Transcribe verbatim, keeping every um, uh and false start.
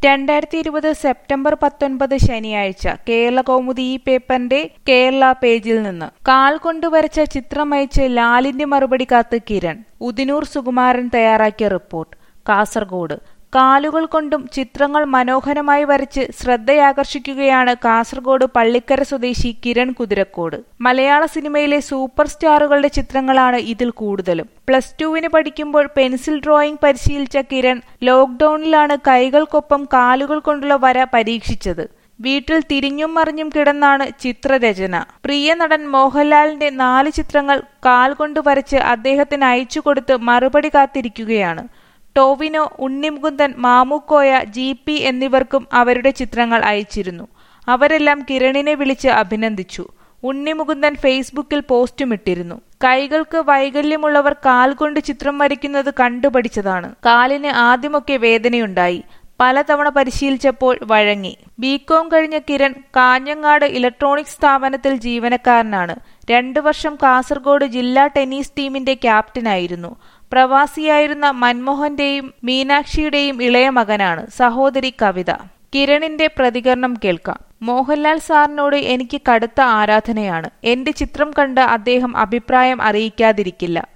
രണ്ടായിരത്തി ഇരുപത് സെപ്റ്റംബർ പത്തൊൻപത് ശനിയാഴ്ച കേരളകൗമുദി ഈ പേപ്പറിന്റെ കേരള പേജിൽ നിന്ന് കാൽ കൊണ്ട് വരച്ച ചിത്രമയച്ച് ലാലിന്റെ മറുപടി കാത്ത് കിരൺ. ഉദിനൂർ സുകുമാരൻ തയ്യാറാക്കിയ റിപ്പോർട്ട്. കാസർഗോഡ് കാലുകൾ കൊണ്ടും ചിത്രങ്ങൾ മനോഹരമായി വരച്ച് ശ്രദ്ധയാകർഷിക്കുകയാണ് കാസർഗോഡ് പള്ളിക്കര സ്വദേശി കിരൺ കുതിരക്കോട്. മലയാള സിനിമയിലെ സൂപ്പർ സ്റ്റാറുകളുടെ ചിത്രങ്ങളാണ് ഇതിൽ കൂടുതലും. പ്ലസ് ടുവിന് പഠിക്കുമ്പോൾ പെൻസിൽ ഡ്രോയിംഗ് പരിശീലിച്ച കിരൺ ലോക്ക്ഡൌണിലാണ് കൈകൾക്കൊപ്പം കാലുകൾ കൊണ്ടുള്ള വര പരീക്ഷിച്ചത്. വീട്ടിൽ തിരിഞ്ഞും മറിഞ്ഞും കിടന്നാണ് ചിത്രരചന. പ്രിയ നടൻ മോഹൻലാലിന്റെ നാല് ചിത്രങ്ങൾ കാൽ കൊണ്ട് വരച്ച് അദ്ദേഹത്തിന് അയച്ചു കൊടുത്ത് മറുപടി കാത്തിരിക്കുകയാണ്. ടോവിനോ, ഉണ്ണിമുകുന്ദൻ, മാമുക്കോയ, ജി പി എന്നിവർക്കും അവരുടെ ചിത്രങ്ങൾ അയച്ചിരുന്നു. അവരെല്ലാം കിരണിനെ വിളിച്ച് അഭിനന്ദിച്ചു. ഉണ്ണിമുകുന്ദൻ ഫേസ്ബുക്കിൽ പോസ്റ്റുമിട്ടിരുന്നു. കൈകൾക്ക് വൈകല്യമുള്ളവർ കാൽ കൊണ്ട് ചിത്രം വരയ്ക്കുന്നത് കണ്ടുപഠിച്ചതാണ്. കാലിന് ആദ്യമൊക്കെ വേദനയുണ്ടായി. പലതവണ പരിശീലിച്ചപ്പോൾ വഴങ്ങി. ബികോം കഴിഞ്ഞ കിരൺ കാഞ്ഞങ്ങാട് ഇലക്ട്രോണിക്സ് സ്ഥാപനത്തിൽ ജീവനക്കാരനാണ്. രണ്ടു വർഷം കാസർഗോഡ് ജില്ലാ ടെന്നീസ് ടീമിന്റെ ക്യാപ്റ്റനായിരുന്നു. പ്രവാസിയായിരുന്ന മൻമോഹന്റെയും മീനാക്ഷിയുടെയും ഇളയ മകനാണ്. സഹോദരി കവിത. കിരണിന്റെ പ്രതികരണം കേൾക്കാം. മോഹൻലാൽ സാറിനോട് എനിക്ക് കടുത്ത ആരാധനയാണ്. എന്റെ ചിത്രം കണ്ട് അദ്ദേഹം അഭിപ്രായം അറിയിക്കാതിരിക്കില്ല.